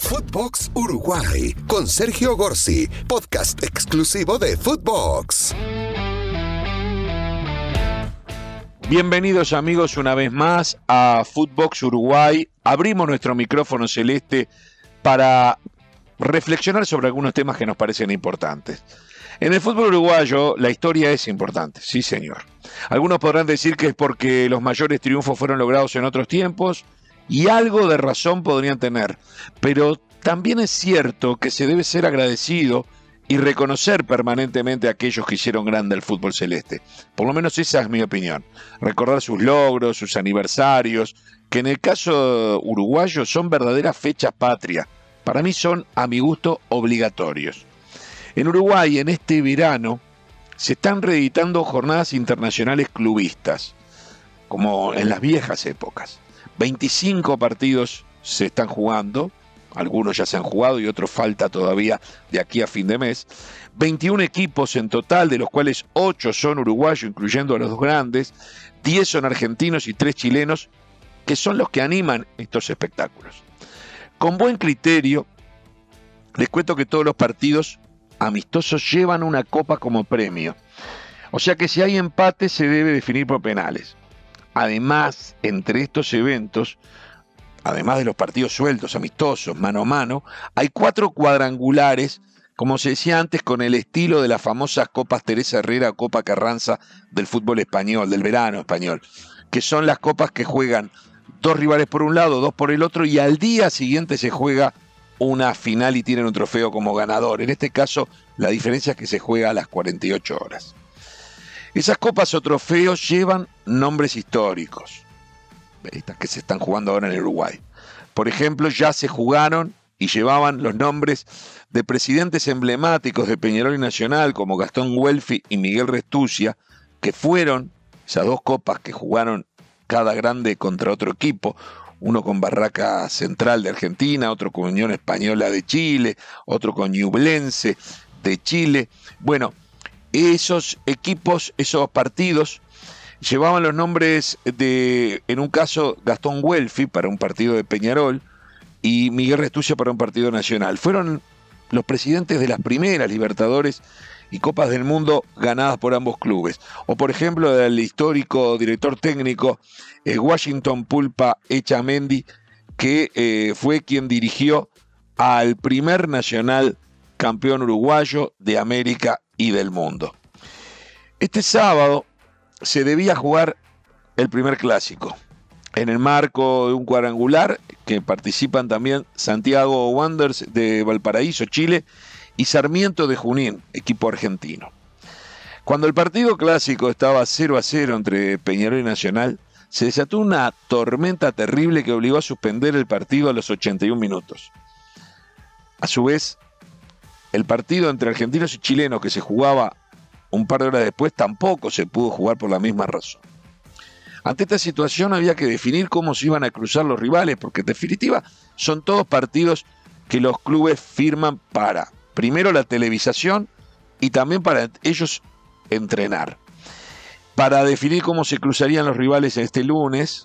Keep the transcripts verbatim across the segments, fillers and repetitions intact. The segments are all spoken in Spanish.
Footbox Uruguay con Sergio Gorsi, podcast exclusivo de Footbox. Bienvenidos amigos una vez más a Footbox Uruguay. Abrimos nuestro micrófono celeste para reflexionar sobre algunos temas que nos parecen importantes. En el fútbol uruguayo la historia es importante, sí señor. Algunos podrán decir que es porque los mayores triunfos fueron logrados en otros tiempos y algo de razón podrían tener, pero también es cierto que se debe ser agradecido y reconocer permanentemente a aquellos que hicieron grande el fútbol celeste. Por lo menos esa es mi opinión. Recordar sus logros, sus aniversarios, que en el caso uruguayo son verdaderas fechas patrias. Para mí son, a mi gusto, obligatorios. En Uruguay, en este verano, se están reeditando jornadas internacionales clubistas, como en las viejas épocas. veinticinco partidos se están jugando, algunos ya se han jugado y otros falta todavía de aquí a fin de mes. veintiún equipos en total, de los cuales ocho son uruguayos, incluyendo a los dos grandes, diez son argentinos y tres chilenos, que son los que animan estos espectáculos. Con buen criterio, les cuento que todos los partidos amistosos llevan una copa como premio. O sea que si hay empate se debe definir por penales. Además, entre estos eventos, además de los partidos sueltos, amistosos, mano a mano, hay cuatro cuadrangulares, como se decía antes, con el estilo de las famosas Copas Teresa Herrera o Copa Carranza del fútbol español, del verano español, que son las copas que juegan dos rivales por un lado, dos por el otro, y al día siguiente se juega una final y tienen un trofeo como ganador. En este caso, la diferencia es que se juega a las cuarenta y ocho horas. Esas copas o trofeos llevan nombres históricos, estas que se están jugando ahora en el Uruguay. Por ejemplo, ya se jugaron y llevaban los nombres de presidentes emblemáticos de Peñarol y Nacional, como Gastón Guelfi y Miguel Restuccia, que fueron esas dos copas que jugaron cada grande contra otro equipo, uno con Barraca Central de Argentina, otro con Unión Española de Chile, otro con Ñublense de Chile. Bueno, esos equipos, esos partidos, llevaban los nombres de, en un caso, Gastón Guelfi para un partido de Peñarol y Miguel Restuccia para un partido nacional. Fueron los presidentes de las primeras Libertadores y Copas del Mundo ganadas por ambos clubes. O por ejemplo, del histórico director técnico eh, Washington Pulpa Echamendi, que eh, fue quien dirigió al primer nacional campeón uruguayo de América y del mundo. Este sábado se debía jugar el primer clásico, en el marco de un cuadrangular que participan también Santiago Wanderers de Valparaíso, Chile, y Sarmiento de Junín, equipo argentino. Cuando el partido clásico estaba cero a cero entre Peñarol y Nacional, se desató una tormenta terrible que obligó a suspender el partido a los ochenta y un minutos. A su vez, el partido entre argentinos y chilenos que se jugaba un par de horas después tampoco se pudo jugar por la misma razón. Ante esta situación había que definir cómo se iban a cruzar los rivales, porque en definitiva son todos partidos que los clubes firman para, primero, la televisación y también para ellos entrenar. Para definir cómo se cruzarían los rivales este lunes,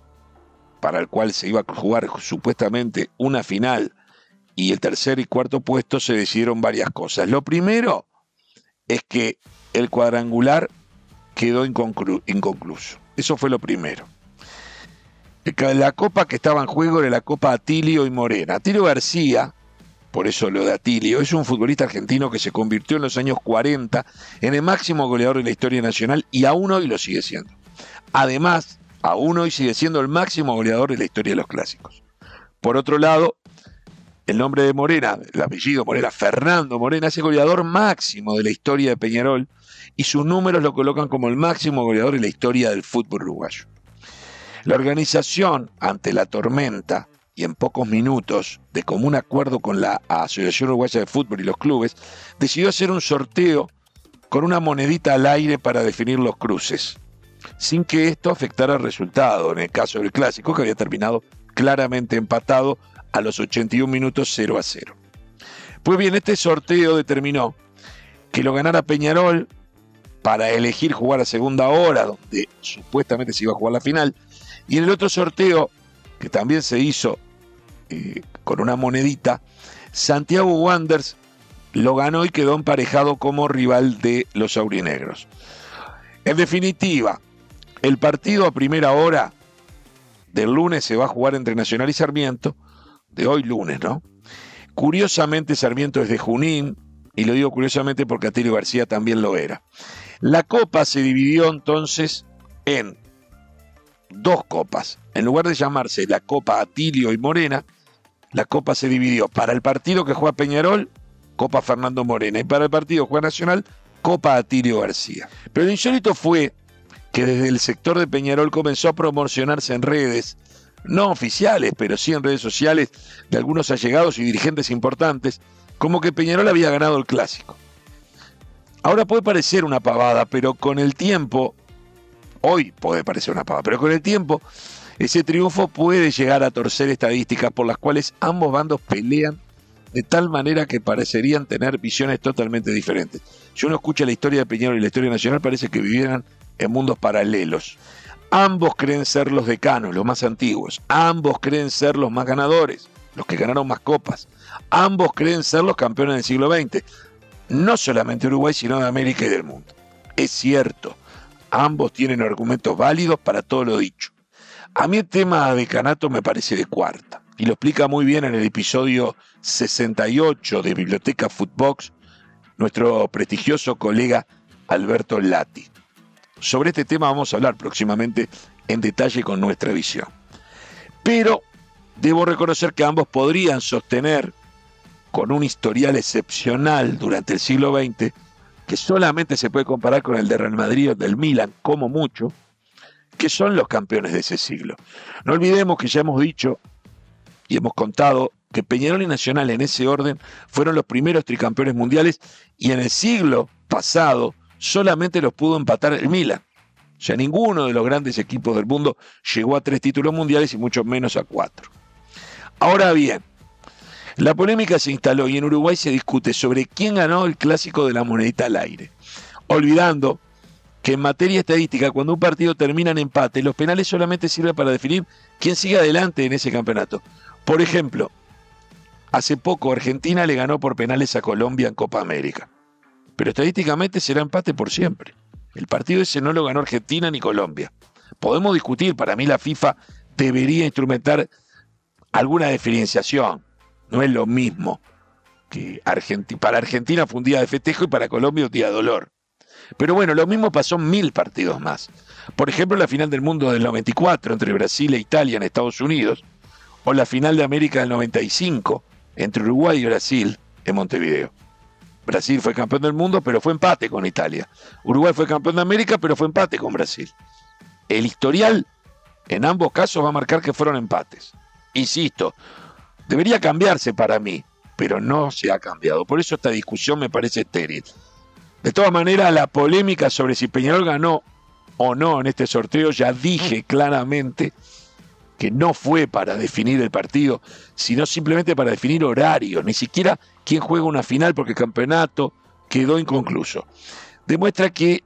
para el cual se iba a jugar supuestamente una final, y el tercer y cuarto puesto, se decidieron varias cosas. Lo primero es que el cuadrangular quedó inconclu- inconcluso. Eso fue lo primero. La copa que estaba en juego era la Copa Atilio y Morena. Atilio García, por eso lo de Atilio, es un futbolista argentino que se convirtió en los años cuarenta en el máximo goleador de la historia nacional y aún hoy lo sigue siendo. Además, aún hoy sigue siendo el máximo goleador de la historia de los clásicos. Por otro lado, el nombre de Morena, el apellido Morena, Fernando Morena, es el goleador máximo de la historia de Peñarol y sus números lo colocan como el máximo goleador de la historia del fútbol uruguayo. La organización, ante la tormenta y en pocos minutos, de común acuerdo con la Asociación Uruguaya de Fútbol y los clubes, decidió hacer un sorteo con una monedita al aire para definir los cruces, sin que esto afectara el resultado, en el caso del clásico, que había terminado claramente empatado a los ochenta y un minutos cero a cero. Pues bien, este sorteo determinó que lo ganara Peñarol para elegir jugar a segunda hora, donde supuestamente se iba a jugar la final, y en el otro sorteo, que también se hizo eh, con una monedita, Santiago Wanderers lo ganó y quedó emparejado como rival de los aurinegros. En definitiva, el partido a primera hora del lunes se va a jugar entre Nacional y Sarmiento, de hoy lunes, ¿no? Curiosamente, Sarmiento es de Junín, y lo digo curiosamente porque Atilio García también lo era. La copa se dividió entonces en dos copas. En lugar de llamarse la Copa Atilio y Morena, la copa se dividió para el partido que juega Peñarol, Copa Fernando Morena, y para el partido que juega Nacional, Copa Atilio García. Pero lo insólito fue que desde el sector de Peñarol comenzó a promocionarse en redes, no oficiales, pero sí en redes sociales, de algunos allegados y dirigentes importantes, como que Peñarol había ganado el clásico. Ahora puede parecer una pavada, pero con el tiempo, hoy puede parecer una pavada, pero con el tiempo, ese triunfo puede llegar a torcer estadísticas por las cuales ambos bandos pelean de tal manera que parecerían tener visiones totalmente diferentes. Si uno escucha la historia de Peñarol y la historia nacional, parece que vivieran en mundos paralelos. Ambos creen ser los decanos, los más antiguos. Ambos creen ser los más ganadores, los que ganaron más copas. Ambos creen ser los campeones del siglo veinte. No solamente Uruguay, sino de América y del mundo. Es cierto, ambos tienen argumentos válidos para todo lo dicho. A mí el tema de decanato me parece de cuarta, y lo explica muy bien en el episodio sesenta y ocho de Biblioteca Footbox nuestro prestigioso colega Alberto Lati. Sobre este tema vamos a hablar próximamente en detalle con nuestra visión. Pero debo reconocer que ambos podrían sostener, con un historial excepcional durante el siglo veinte, que solamente se puede comparar con el de Real Madrid o del Milan, como mucho, que son los campeones de ese siglo. No olvidemos que ya hemos dicho y hemos contado que Peñarol y Nacional en ese orden fueron los primeros tricampeones mundiales, y en el siglo pasado solamente los pudo empatar el Milan. O sea, ninguno de los grandes equipos del mundo llegó a tres títulos mundiales y mucho menos a cuatro. Ahora bien, la polémica se instaló y en Uruguay se discute sobre quién ganó el clásico de la monedita al aire, olvidando que en materia estadística, cuando un partido termina en empate, los penales solamente sirven para definir quién sigue adelante en ese campeonato. Por ejemplo, hace poco Argentina le ganó por penales a Colombia en Copa América, pero estadísticamente será empate por siempre. El partido ese no lo ganó Argentina ni Colombia. Podemos discutir, para mí la FIFA debería instrumentar alguna diferenciación. No es lo mismo que Argentina. Para Argentina fue un día de festejo y para Colombia un día de dolor. Pero bueno, lo mismo pasó en mil partidos más. Por ejemplo, la final del mundo del noventa y cuatro entre Brasil e Italia en Estados Unidos, o la final de América del noventa y cinco entre Uruguay y Brasil en Montevideo. Brasil fue campeón del mundo, pero fue empate con Italia. Uruguay fue campeón de América, pero fue empate con Brasil. El historial en ambos casos va a marcar que fueron empates. Insisto, debería cambiarse para mí, pero no se ha cambiado. Por eso esta discusión me parece estéril. De todas maneras, la polémica sobre si Peñarol ganó o no en este sorteo, ya dije claramente que no fue para definir el partido, sino simplemente para definir horarios, ni siquiera quién juega una final, porque el campeonato quedó inconcluso. Demuestra que,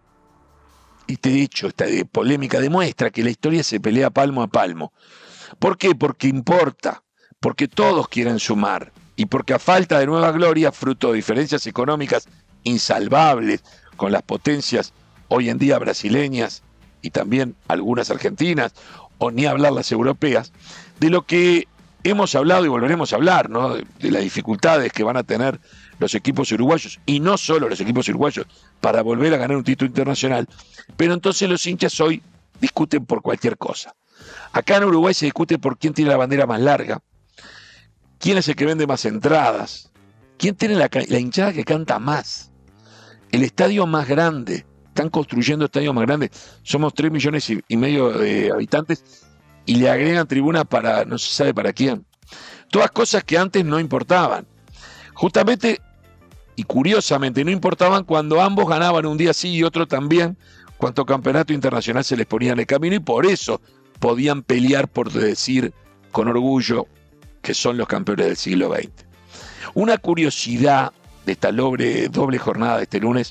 y te he dicho, esta polémica demuestra que la historia se pelea palmo a palmo. ¿Por qué? Porque importa, porque todos quieren sumar, y porque a falta de nueva gloria, fruto de diferencias económicas insalvables con las potencias hoy en día brasileñas y también algunas argentinas, o ni hablar las europeas, de lo que hemos hablado y volveremos a hablar, ¿no? De, de las dificultades que van a tener los equipos uruguayos, y no solo los equipos uruguayos, para volver a ganar un título internacional. Pero entonces los hinchas hoy discuten por cualquier cosa. Acá en Uruguay se discute por quién tiene la bandera más larga, quién es el que vende más entradas, quién tiene la, la hinchada que canta más, el estadio más grande. Están construyendo estadios más grandes. Somos tres millones y, y medio de habitantes y le agregan tribunas para no se sabe para quién. Todas cosas que antes no importaban. Justamente y curiosamente no importaban cuando ambos ganaban un día sí y otro también, cuanto campeonato internacional se les ponía en el camino, y por eso podían pelear por decir con orgullo que son los campeones del siglo veinte. Una curiosidad de esta doble, doble jornada de este lunes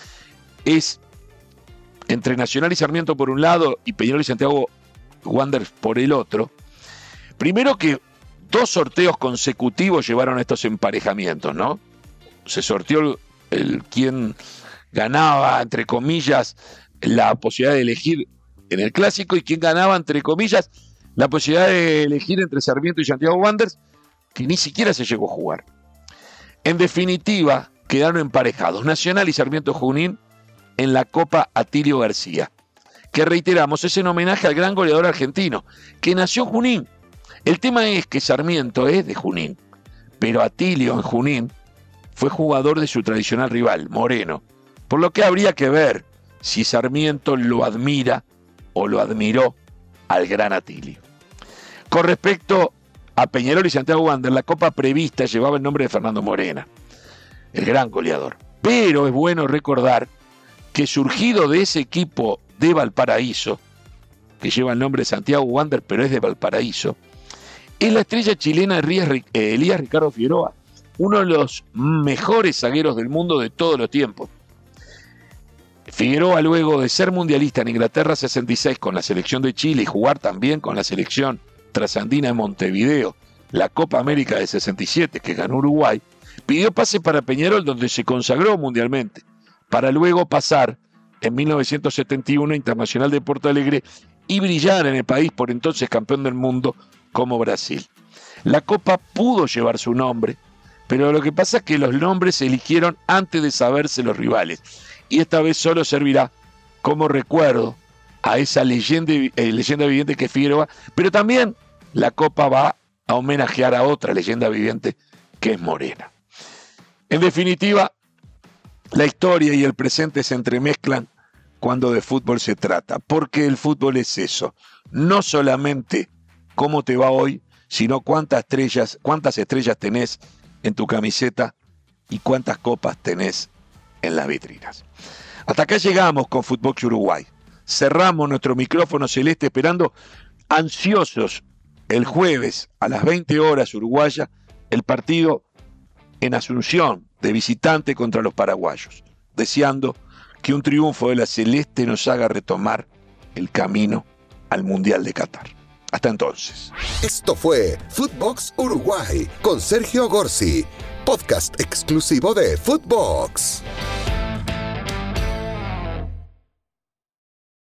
es entre Nacional y Sarmiento por un lado y Peñarol y Santiago Wanderers por el otro. Primero que dos sorteos consecutivos llevaron a estos emparejamientos, ¿no? Se sorteó el, el quien ganaba, entre comillas, la posibilidad de elegir en el clásico y quien ganaba, entre comillas, la posibilidad de elegir entre Sarmiento y Santiago Wanderers, que ni siquiera se llegó a jugar. En definitiva, quedaron emparejados Nacional y Sarmiento Junín en la Copa Atilio García, que reiteramos es en homenaje al gran goleador argentino, que nació en Junín. El tema es que Sarmiento es de Junín, pero Atilio en Junín fue jugador de su tradicional rival, Moreno, por lo que habría que ver si Sarmiento lo admira o lo admiró al gran Atilio. Con respecto a Peñarol y Santiago Wanderers, la copa prevista llevaba el nombre de Fernando Morena, el gran goleador. Pero es bueno recordar que surgido de ese equipo de Valparaíso, que lleva el nombre de Santiago Wanderers, pero es de Valparaíso, es la estrella chilena Elías Ricardo Figueroa, uno de los mejores zagueros del mundo de todos los tiempos. Figueroa, luego de ser mundialista en Inglaterra sesenta y seis con la selección de Chile y jugar también con la selección trasandina de Montevideo, la Copa América de sesenta y siete que ganó Uruguay, pidió pase para Peñarol, donde se consagró mundialmente, para luego pasar en mil novecientos setenta y uno Internacional de Porto Alegre y brillar en el país por entonces campeón del mundo como Brasil. La Copa pudo llevar su nombre, pero lo que pasa es que los nombres se eligieron antes de saberse los rivales, y esta vez solo servirá como recuerdo a esa leyenda, eh, leyenda viviente que es Figueroa, pero también la Copa va a homenajear a otra leyenda viviente que es Morena. En definitiva, la historia y el presente se entremezclan cuando de fútbol se trata, porque el fútbol es eso, no solamente cómo te va hoy, sino cuántas estrellas, cuántas estrellas tenés en tu camiseta y cuántas copas tenés en las vitrinas. Hasta acá llegamos con Footbox Uruguay. Cerramos nuestro micrófono celeste esperando ansiosos el jueves a las veinte horas uruguaya el partido en Asunción de visitante contra los paraguayos, deseando que un triunfo de la celeste nos haga retomar el camino al Mundial de Qatar. Hasta entonces. Esto fue Footbox Uruguay con Sergio Gorsi, podcast exclusivo de Footbox.